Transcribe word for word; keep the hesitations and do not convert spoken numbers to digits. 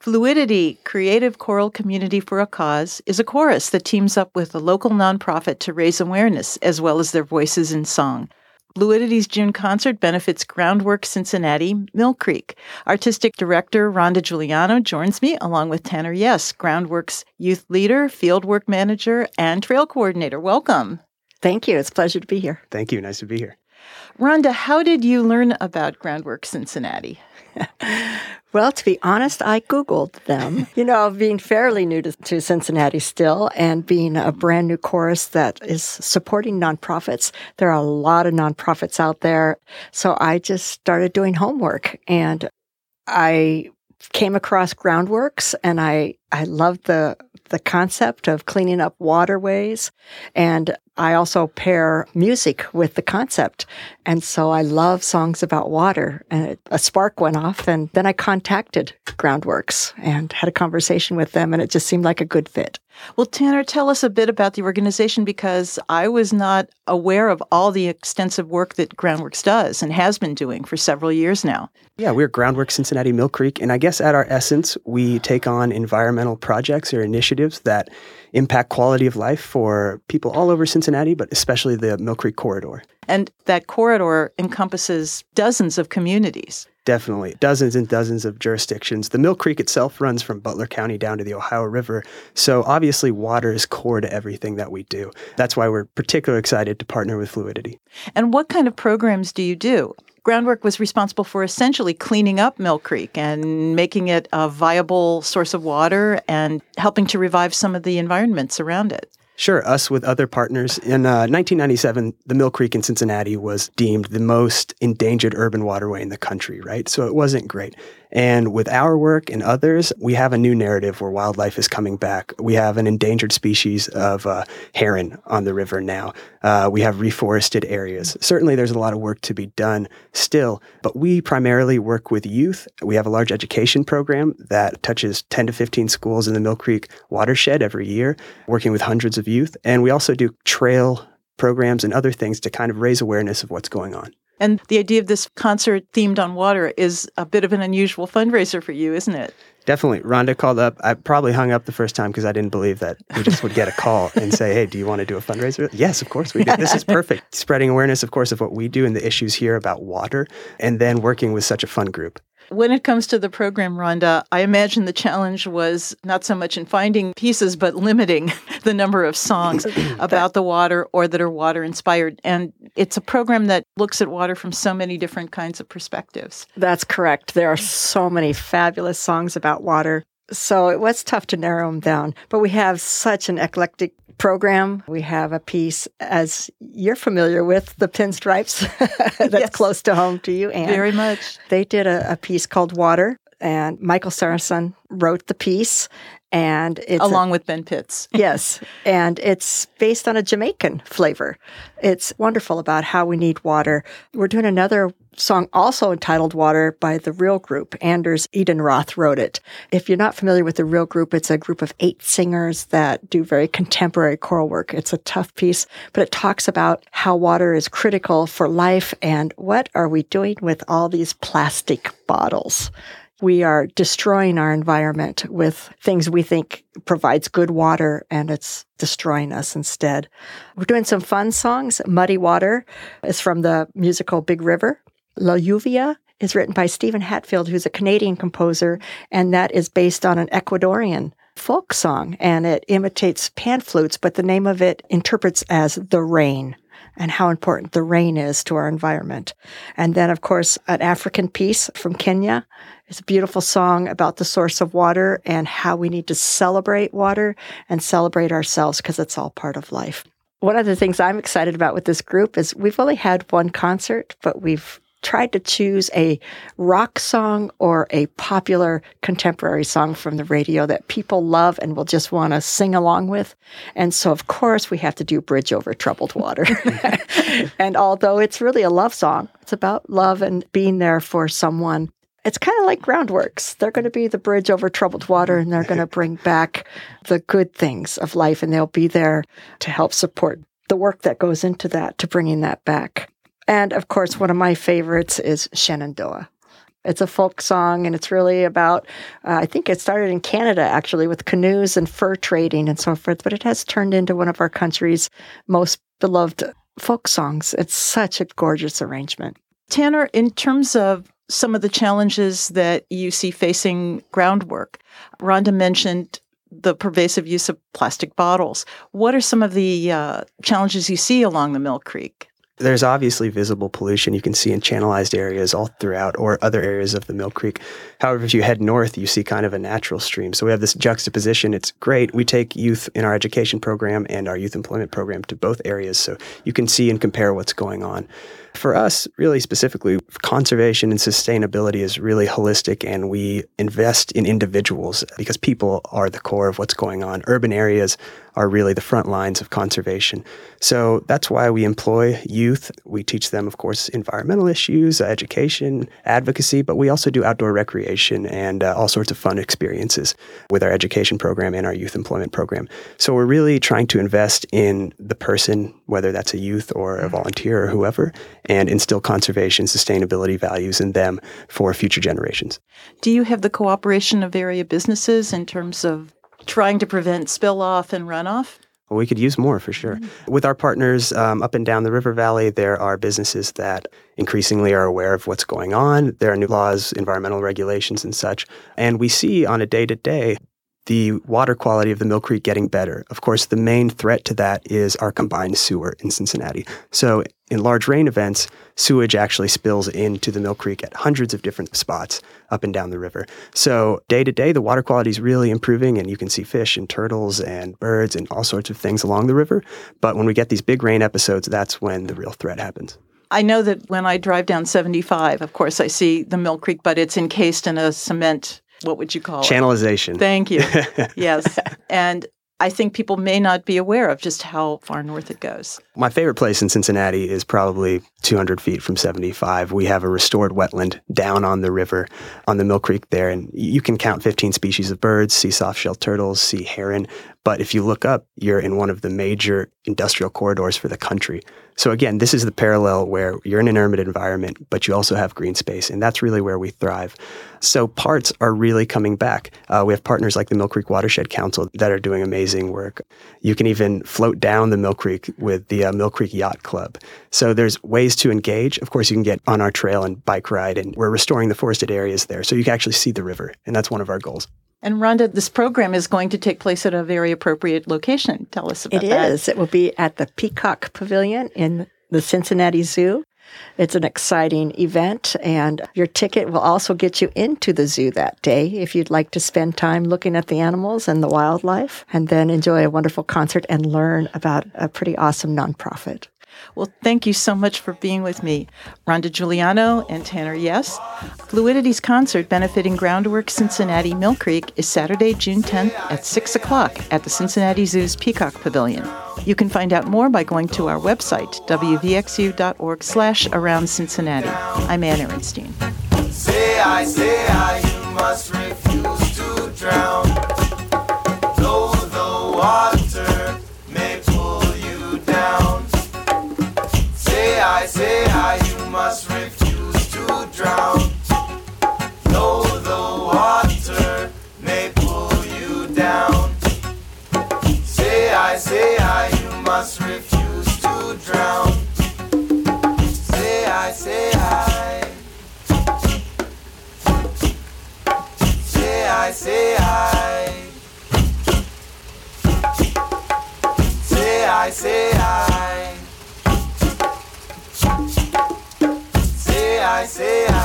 Fluidity, Creative Choral Community for a Cause, is a chorus that teams up with a local nonprofit to raise awareness, as well as their voices in song. Fluidity's June concert benefits Groundwork Cincinnati, Mill Creek. Artistic Director Rhonda Giuliano joins me, along with Tanner Yes, Groundwork's youth leader, fieldwork manager, and trail coordinator. Welcome. Thank you. It's a pleasure to be here. Thank you. Nice to be here. Rhonda, how did you learn about Groundwork Cincinnati? Well, to be honest, I Googled them. You know, being fairly new to, to Cincinnati still and being a brand new chorus that is supporting nonprofits, there are a lot of nonprofits out there. So I just started doing homework and I came across Groundworks and I, I loved the the concept of cleaning up waterways. And I also pair music with the concept. And so I love songs about water. And it, a spark went off. And then I contacted Groundworks and had a conversation with them. And it just seemed like a good fit. Well, Tanner, tell us a bit about the organization, because I was not aware of all the extensive work that Groundworks does and has been doing for several years now. Yeah, we're Groundwork Cincinnati Mill Creek, and I guess at our essence, we take on environmental projects or initiatives that impact quality of life for people all over Cincinnati, but especially the Mill Creek corridor. And that corridor encompasses dozens of communities. Definitely. Dozens and dozens of jurisdictions. The Mill Creek itself runs from Butler County down to the Ohio River. So obviously water is core to everything that we do. That's why we're particularly excited to partner with Fluidity. And what kind of programs do you do? Groundwork was responsible for essentially cleaning up Mill Creek and making it a viable source of water and helping to revive some of the environments around it. Sure, us with other partners. In uh, nineteen ninety-seven, the Mill Creek in Cincinnati was deemed the most endangered urban waterway in the country, right? So it wasn't great. And with our work and others, we have a new narrative where wildlife is coming back. We have an endangered species of uh, heron on the river now. Uh, we have reforested areas. Certainly, there's a lot of work to be done still, but we primarily work with youth. We have a large education program that touches ten to fifteen schools in the Mill Creek watershed every year, working with hundreds of youth. And we also do trail programs and other things to kind of raise awareness of what's going on. And the idea of this concert themed on water is a bit of an unusual fundraiser for you, isn't it? Definitely. Rhonda called up. I probably hung up the first time because I didn't believe that we just would get a call and say, hey, do you want to do a fundraiser? Yes, of course we do. This is perfect. Spreading awareness, of course, of what we do and the issues here about water, and then working with such a fun group. When it comes to the program, Rhonda, I imagine the challenge was not so much in finding pieces, but limiting the number of songs about the water or that are water-inspired. And it's a program that looks at water from so many different kinds of perspectives. That's correct. There are so many fabulous songs about water. So it was tough to narrow them down. But we have such an eclectic program. We have a piece, as you're familiar with, the Pinstripes, that's yes. close to home to you, Anne. Very much. They did a, a piece called Water, and Michael Saracen wrote the piece. And it's Along a, with Ben Pitts. Yes. And it's based on a Jamaican flavor. It's wonderful about how we need water. We're doing another song also entitled Water by The Real Group. Anders Edenroth wrote it. If you're not familiar with The Real Group, it's a group of eight singers that do very contemporary choral work. It's a tough piece, but it talks about how water is critical for life and what are we doing with all these plastic bottles. We are destroying our environment with things we think provides good water, and it's destroying us instead. We're doing some fun songs. Muddy Water is from the musical Big River. La Lluvia is written by Stephen Hatfield, who's a Canadian composer, and that is based on an Ecuadorian folk song, and it imitates pan flutes, but the name of it interprets as the rain, and how important the rain is to our environment. And then, of course, an African piece from Kenya. It's a beautiful song about the source of water and how we need to celebrate water and celebrate ourselves because it's all part of life. One of the things I'm excited about with this group is we've only had one concert, but we've tried to choose a rock song or a popular contemporary song from the radio that people love and will just want to sing along with. And so, of course, we have to do Bridge Over Troubled Water. And although it's really a love song, it's about love and being there for someone. It's kind of like Groundworks. They're going to be the bridge over troubled water, and they're going to bring back the good things of life, and they'll be there to help support the work that goes into that, to bringing that back. And, of course, one of my favorites is Shenandoah. It's a folk song, and it's really about, uh, I think it started in Canada, actually, with canoes and fur trading and so forth, but it has turned into one of our country's most beloved folk songs. It's such a gorgeous arrangement. Tanner, in terms of some of the challenges that you see facing groundwork, Rhonda mentioned the pervasive use of plastic bottles. What are some of the uh, challenges you see along the Mill Creek? There's obviously visible pollution you can see in channelized areas all throughout or other areas of the Mill Creek. However, if you head north, you see kind of a natural stream. So we have this juxtaposition. It's great. We take youth in our education program and our youth employment program to both areas so you can see and compare what's going on. For us, really specifically, conservation and sustainability is really holistic, and we invest in individuals because people are the core of what's going on. Urban areas are really the front lines of conservation. So that's why we employ youth. We teach them, of course, environmental issues, education, advocacy, but we also do outdoor recreation and uh, all sorts of fun experiences with our education program and our youth employment program. So we're really trying to invest in the person, whether that's a youth or a volunteer or whoever, and instill conservation, sustainability values in them for future generations. Do you have the cooperation of area businesses in terms of trying to prevent spill-off and runoff? Well, we could use more for sure. Mm-hmm. With our partners um, up and down the river valley, there are businesses that increasingly are aware of what's going on. There are new laws, environmental regulations and such. And we see on a day-to-day the water quality of the Mill Creek getting better. Of course, the main threat to that is our combined sewer in Cincinnati. So in large rain events, sewage actually spills into the Mill Creek at hundreds of different spots up and down the river. So day to day, the water quality is really improving, and you can see fish and turtles and birds and all sorts of things along the river. But when we get these big rain episodes, that's when the real threat happens. I know that when I drive down seventy-five, of course, I see the Mill Creek, but it's encased in a cement, what would you call it? Channelization. Thank you. Yes. And I think people may not be aware of just how far north it goes. My favorite place in Cincinnati is probably two hundred feet from seventy-five. We have a restored wetland down on the river, on the Mill Creek there, and you can count fifteen species of birds, see soft-shelled turtles, see heron. But if you look up, you're in one of the major industrial corridors for the country. So again, this is the parallel where you're in an urban environment, but you also have green space, and that's really where we thrive. So parts are really coming back. Uh, we have partners like the Mill Creek Watershed Council that are doing amazing work. You can even float down the Mill Creek with the uh, Mill Creek Yacht Club. So there's ways to engage. Of course, you can get on our trail and bike ride, and we're restoring the forested areas there, so you can actually see the river, and that's one of our goals. And Rhonda, this program is going to take place at a very appropriate location. Tell us about it that. It is. It will be at the Peacock Pavilion in the Cincinnati Zoo. It's an exciting event, and your ticket will also get you into the zoo that day if you'd like to spend time looking at the animals and the wildlife, and then enjoy a wonderful concert and learn about a pretty awesome nonprofit. Well, thank you so much for being with me, Rhonda Giuliano and Tanner Yes. Fluidity's concert benefiting Groundwork Cincinnati Mill Creek is Saturday, June tenth at six o'clock at the Cincinnati Zoo's Peacock Pavilion. You can find out more by going to our website, w v x u dot org slash around Cincinnati. I'm Ann Ehrenstein. Say I, say I, you must refuse to drown. Though the water may pull you down. Say I, say I, you must refuse to drown. Though the water may pull you down. Say I, say I, you must refuse to drown. Say I, say I. Say I, say I. Say I, say I. Say I, say I.